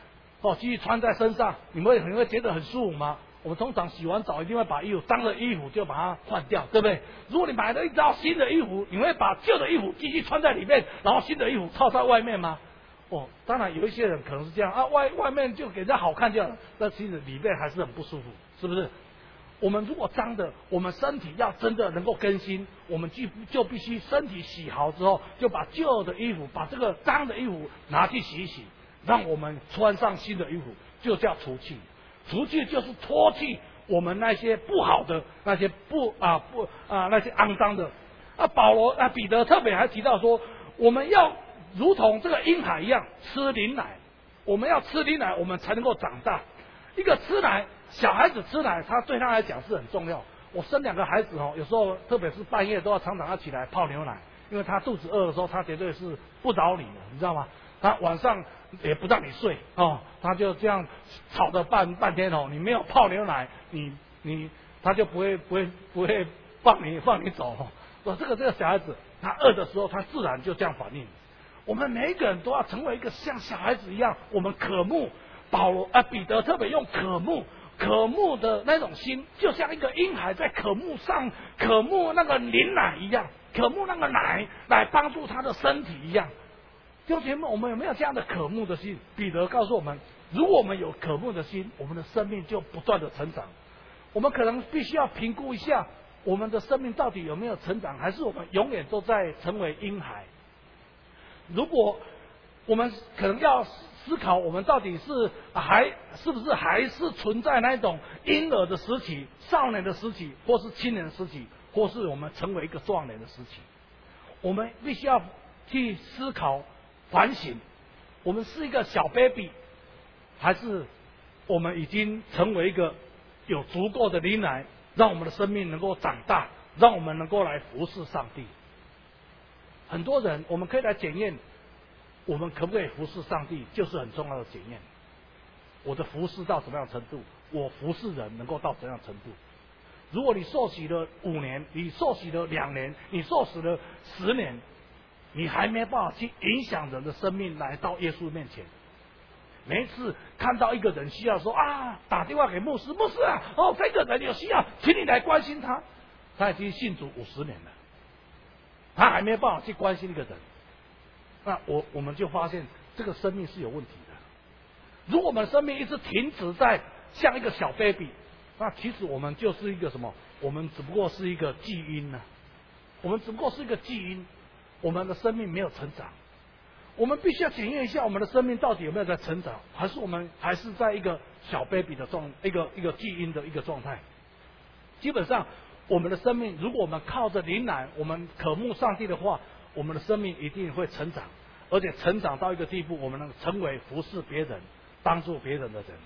继续穿在身上，你会觉得很舒服吗？我们通常洗完澡一定会把衣服脏的衣服就把它换掉，对不对？如果你买了一套新的衣服，你会把旧的衣服继续穿在里面，然后新的衣服套在外面吗？当然有一些人可能是这样啊，外面就给人家好看就好了，但其实里面还是很不舒服，是不是？我们如果脏的，我们身体要真的能够更新，我们就必须身体洗好之后，就把旧的衣服，把这个脏的衣服拿去洗一洗，让我们穿上新的衣服，就叫除去。除去就是脱去我们那些不好的，那些那些肮脏的。彼得特别还提到说，我们要如同这个婴孩一样吃灵奶，我们要吃灵奶，我们才能够长大。一个吃奶，小孩子吃奶，他对他来讲是很重要。我生2个孩子有时候特别是半夜都要常常要起来泡牛奶，因为他肚子饿的时候，他绝对是不饶你的，你知道吗？他晚上也不让你睡他就这样吵得半天你没有泡牛奶，他就不会放你走这个小孩子他饿的时候，他自然就这样反应。我们每一个人都要成为一个像小孩子一样，我们渴慕。彼得特别用渴慕的那种心，就像一个婴孩在渴慕那个灵奶一样，渴慕那个奶来帮助他的身体一样。弟兄姐妹，我们有没有这样的渴慕的心？彼得告诉我们，如果我们有渴慕的心，我们的生命就不断的成长。我们可能必须要评估一下，我们的生命到底有没有成长，还是我们永远都在成为婴孩？如果我们可能要思考，我们到底是不是还是存在那种婴儿的时期、少年的时期，或是青年的时期，或是我们成为一个壮年的时期？我们必须要去思考、反省，我们是一个小 baby， 还是我们已经成为一个有足够的灵奶，让我们的生命能够长大，让我们能够来服侍上帝？很多人，我们可以来检验我们可不可以服侍上帝，就是很重要的检验。我的服侍到什么样的程度？我服侍人能够到怎样的程度？如果你受洗了5年，你受洗了2年，你受洗了10年，你还没办法去影响人的生命来到耶稣面前。每一次看到一个人需要说打电话给牧师啊，这个人有需要，请你来关心他。他已经信主50年了，他还没办法去关心一个人。那我们就发现这个生命是有问题的。如果我们生命一直停止在像一个小 baby， 那其实我们就是一个什么？我们只不过是一个寄婴呢。我们只不过是一个寄婴，我们的生命没有成长。我们必须要检验一下我们的生命到底有没有在成长，还是我们还是在一个小 baby 的一个寄婴的一个状态。基本上我们的生命，如果我们靠着灵奶，我们渴慕上帝的话，我们的生命一定会成长，而且成长到一个地步，我们能成为服侍别人、帮助别人的人。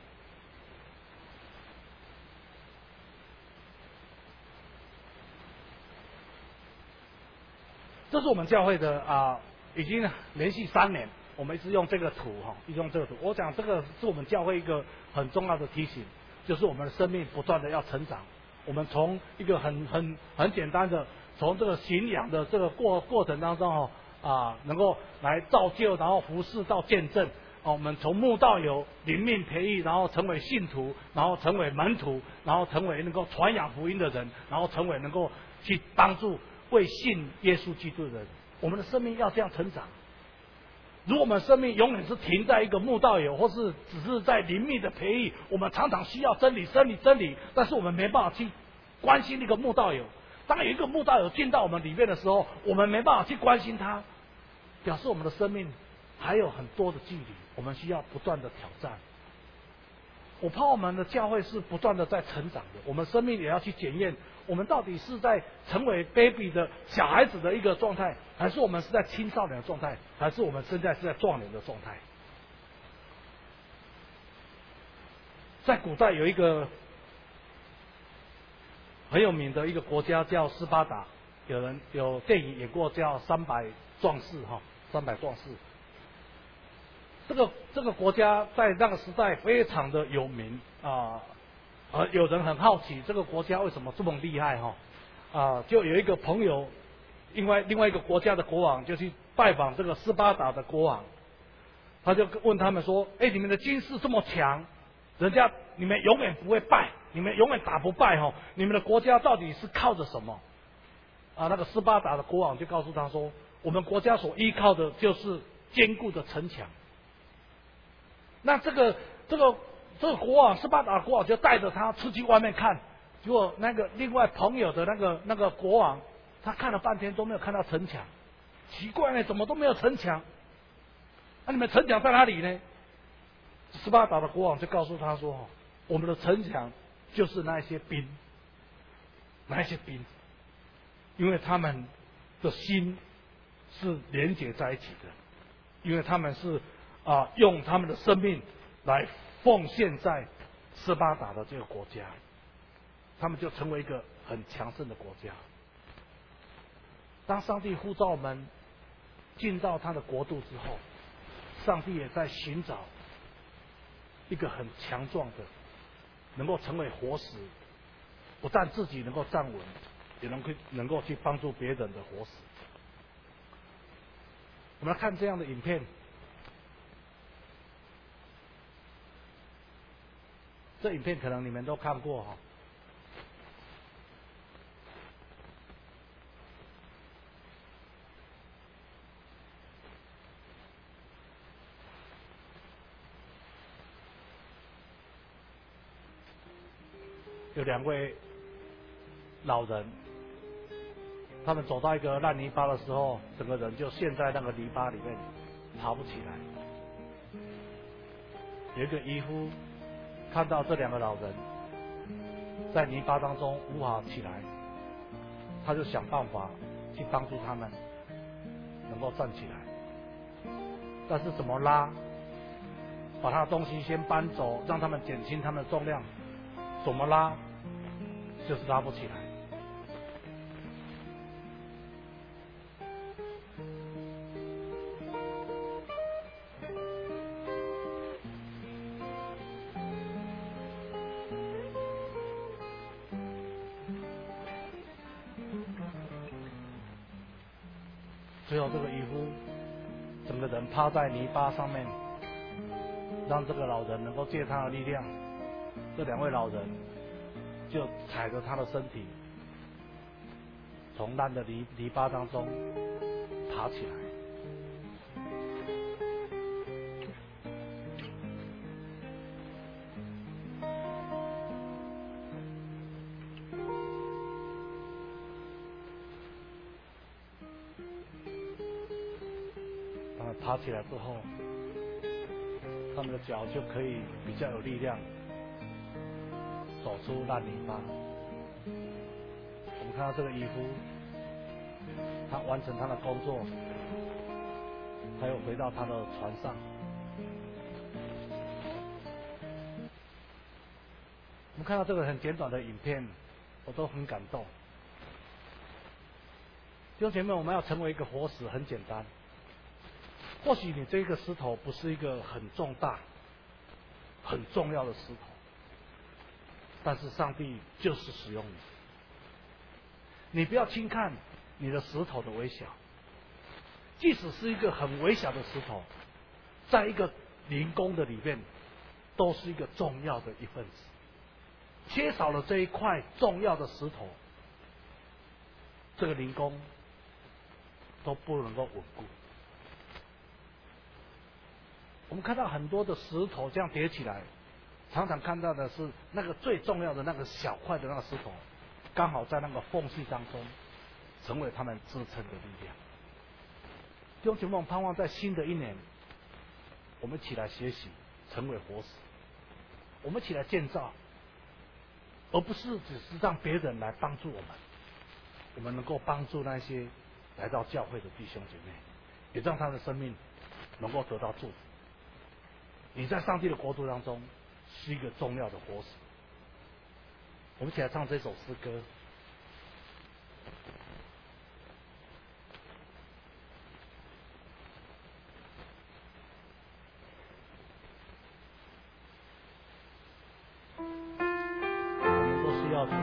这是我们教会的已经连续3年，我们一直用这个图一直用这个图。我讲这个是我们教会一个很重要的提醒，就是我们的生命不断的要成长。我们从一个很简单的，从这个信仰的这个过程当中能够来造就，然后服侍到见证我们从慕道友、灵命培育，然后成为信徒，然后成为门徒，然后成为能够传扬福音的人，然后成为能够去帮助为信耶稣基督的人。我们的生命要这样成长。如果我们生命永远是停在一个慕道友，或是只是在灵命的培育，我们常常需要真理，但是我们没办法去关心那个慕道友。当有一个慕道友进到我们里面的时候，我们没办法去关心他，表示我们的生命还有很多的距离，我们需要不断的挑战。我怕我们的教会是不断的在成长的，我们生命也要去检验，我们到底是在成为 baby 的小孩子的一个状态，还是我们是在青少年的状态，还是我们现在是在壮年的状态？在古代有一个很有名的一个国家叫斯巴达，有电影演过叫300壮士300壮士。这个国家在那个时代非常的有名有人很好奇这个国家为什么这么厉害就有一个朋友，另外一个国家的国王就去拜访这个斯巴达的国王， 他就问他们说：“哎，你们的军事这么强，你们永远不会败，你们永远打不败哦，你们的国家到底是靠着什么？”那个斯巴达的国王就告诉他说：“我们国家所依靠的就是坚固的城墙。”那这个国王斯巴达的国王就带着他出去外面看，结果那个另外朋友的那个国王，他看了半天都没有看到城墙，奇怪呢，怎么都没有城墙？那你们城墙在哪里呢？斯巴达的国王就告诉他说：“我们的城墙就是那一些兵，因为他们的心是连结在一起的，因为他们是用他们的生命来奉献在斯巴达的这个国家，他们就成为一个很强盛的国家。当上帝呼召我们进到他的国度之后，上帝也在寻找一个很强壮的，能够成为活石，不但自己能够站稳，也能够去帮助别人的活石。我们来看这样的影片。这影片可能你们都看过哈。有2位老人，他们走到一个烂泥巴的时候，整个人就陷在那个泥巴里面，爬不起来。有一个渔夫看到这2个老人在泥巴当中无法起来，他就想办法去帮助他们能够站起来，但是怎么拉，把他的东西先搬走，让他们减轻他们的重量，怎么拉就是拉不起来。最后这个渔夫整个人趴在泥巴上面，让这个老人能够借他的力量，这2位老人就踩着他的身体，从烂的泥巴当中爬起来。他们爬起来之后，他们的脚就可以比较有力量走出烂泥巴。我们看到这个渔夫，他完成他的工作，他又回到他的船上。我们看到这个很简短的影片，我都很感动。弟兄姐妹，我们要成为一个活石很简单。或许你这个石头不是一个很重大、很重要的石头，但是上帝就是使用你。你不要轻看你的石头的微小，即使是一个很微小的石头，在一个灵宫的里面，都是一个重要的一份子。缺少了这一块重要的石头，这个灵宫都不能够稳固。我们看到很多的石头这样叠起来，常常看到的是那个最重要的那个小块的那个石头，刚好在那个缝隙当中，成为他们支撑的力量。弟兄姐妹，我们盼望在新的一年，我们一起来学习，成为活石，我们一起来建造，而不是只是让别人来帮助我们，我们能够帮助那些来到教会的弟兄姐妹，也让他们的生命能够得到祝福。你在上帝的国度当中是一个重要的活石。我们一起来唱这首诗歌。我们都需要主，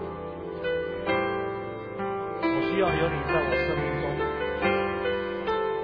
我需要有你在我生命中。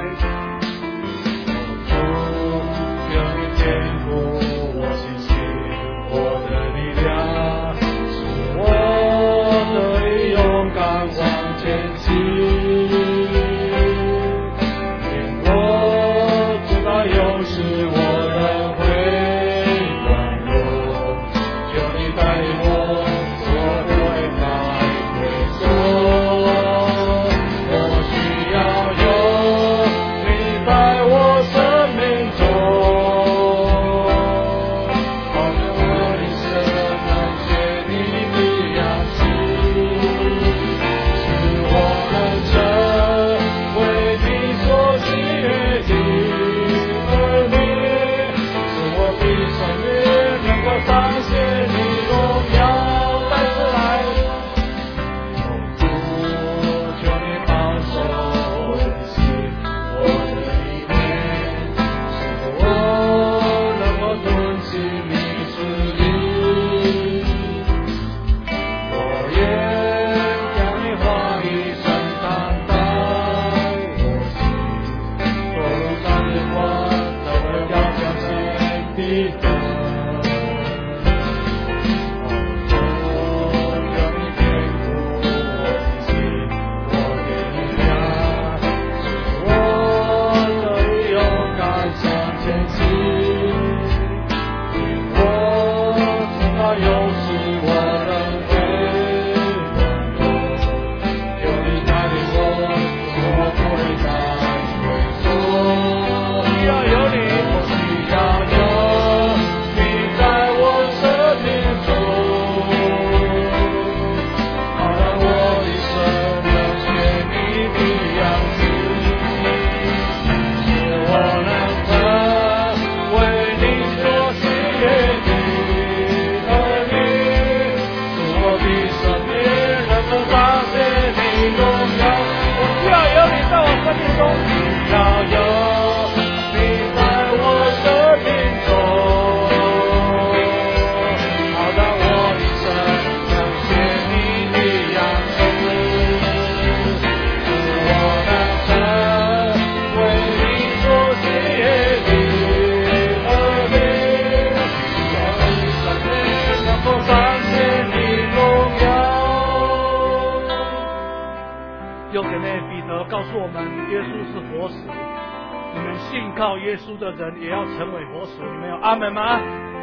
靠耶稣的人也要成为活石，你们有阿门吗？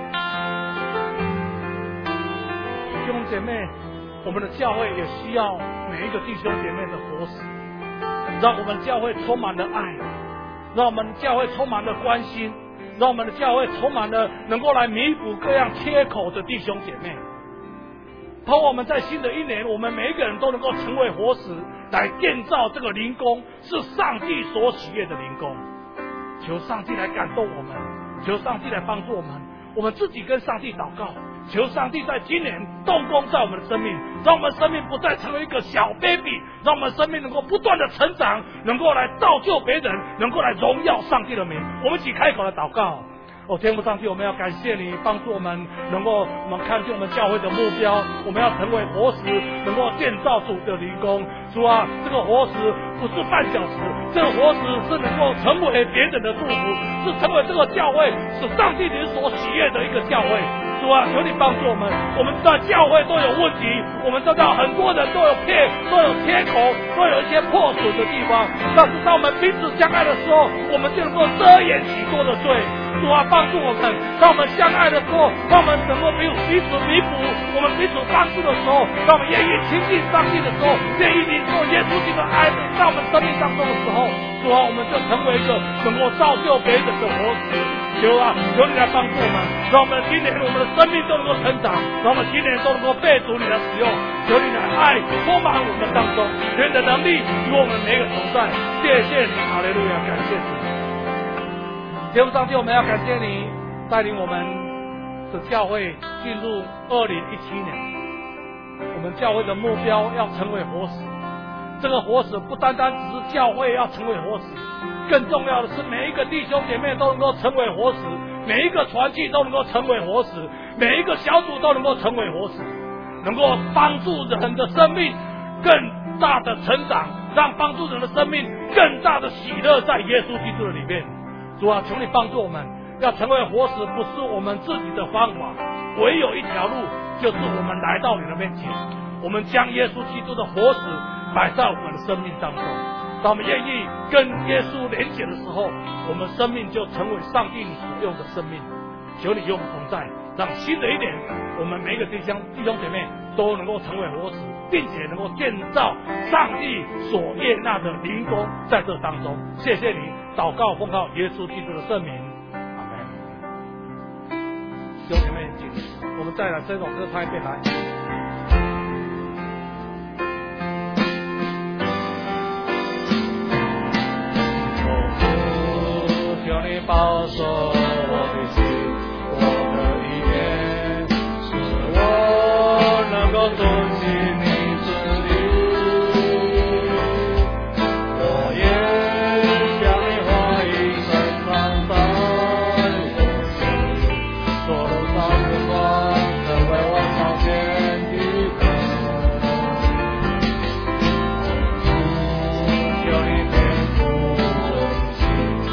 弟兄姐妹，我们的教会也需要每一个弟兄姐妹的活石，让我们教会充满了爱，让我们教会充满了关心，让我们的教会充满了能够来弥补各样缺口的弟兄姐妹。盼望我们在新的一年，我们每一个人都能够成为活石，来建造这个灵宫，是上帝所喜悦的灵宫。求上帝来感动我们，求上帝来帮助我们，我们自己跟上帝祷告，求上帝在今年动工在我们的生命，让我们生命不再成为一个小 baby， 让我们生命能够不断的成长，能够来造就别人，能够来荣耀上帝的名。我们一起开口来祷告。天父上帝，我们要感谢你帮助我们，能够我们看见我们教会的目标，我们要成为活石，能够建造主的灵宫。主啊，这个活石不是绊脚石，这个活石是能够成为别人的祝福，是成为这个教会是上帝你所喜悦的一个教会。主啊，求你帮助我们，我们知道教会都有问题，我们知道很多人都有缺口，都有一些破损的地方，但是当我们彼此相爱的时候，我们就能够遮掩许多的罪。主啊，帮助我们，当我们相爱的时候，当我们能够彼此弥补，我们彼此帮助的时候，当我们愿意亲近上帝的时候，愿意领受耶稣基督的爱在我们生命当中的时候，主啊，我们就成为一个能够造就别人的活石。求啊，求你来帮助我们，让我们今年我们的生命都能够成长，让我们今年都能够被主你的使用。求你的爱充满我们当中，求你的能力与我们每一个同在。谢谢你，哈利路亚，感谢主。天父上帝，我们要感谢你带领我们的教会进入2017年。我们教会的目标要成为活石，这个活石不单单只是教会要成为活石，更重要的是每一个弟兄姐妹都能够成为活石，每一个团契都能够成为活石，每一个小组都能够成为活石，能够帮助人的生命更大的成长， 让帮助人的生命更大的喜乐在耶稣基督的里面。主啊，求你帮助我们，要成为活石，不是我们自己的方法，唯有一条路，就是我们来到你的面前，我们将耶稣基督的活石摆在我们的生命当中。当我们愿意跟耶稣连结的时候，我们生命就成为上帝所用的生命。求你与我们同在，让新的一年，我们每一个弟兄姐妹都能够成为活石，并且能够建造上帝所悦纳的灵宫在这当中。谢谢你，祷告奉靠耶稣基督的圣名，阿门。弟兄姐妹，请我们再来这首歌唱一遍来。求你保守我的心，我的意念，使我能够遵行你旨意。我也将你话语深藏在我心，说路上的光，成为我朝前的灯。求你天父真心。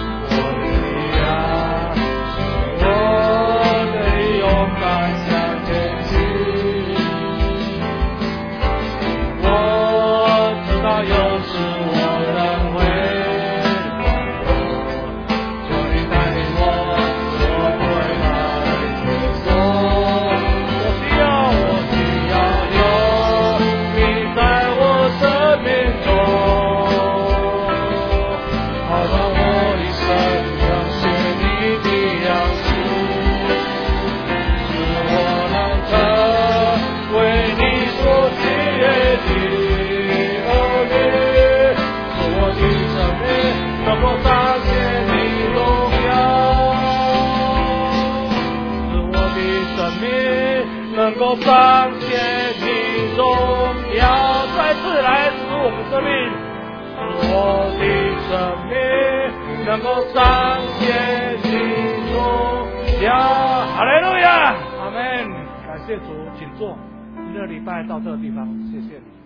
能够彰显你荣耀，再次来使我们生命，使我的生命能够彰显你荣耀。哈利路亚，阿门。感谢主，请坐。今天的礼拜到这个地方，谢谢你。